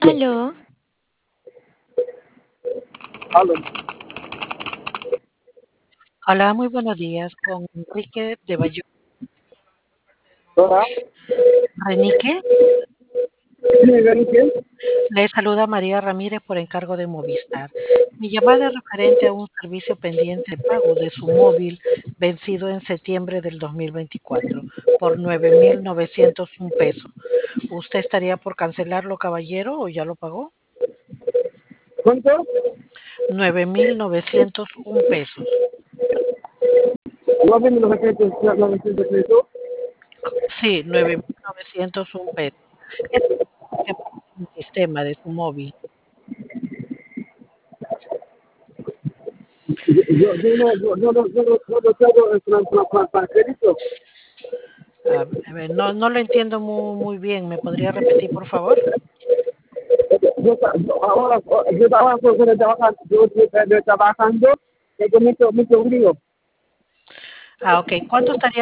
Aló, Aló. Hola, muy buenos días. Con Enrique de Bayón. Hola. Renique, Sí, Enrique. le saluda María Ramírez por encargo de Movistar. Mi llamada es referente a un servicio pendiente de pago de su móvil vencido en septiembre del 2024 por 9.901 pesos. ¿Usted estaría por cancelarlo, caballero, o ya lo pagó? ¿Cuánto? 9.901 pesos. No ven los efectos, los efectos de eso. Sí, 9.901 pesos. Es que el sistema de su móvil. Yo no tengo el para crédito. A ver, no lo entiendo muy bien. ¿Me podría repetir, por favor? Ahora, yo trabajo, yo trabajando, tengo mucho frío. Ok. ¿Cuánto estaría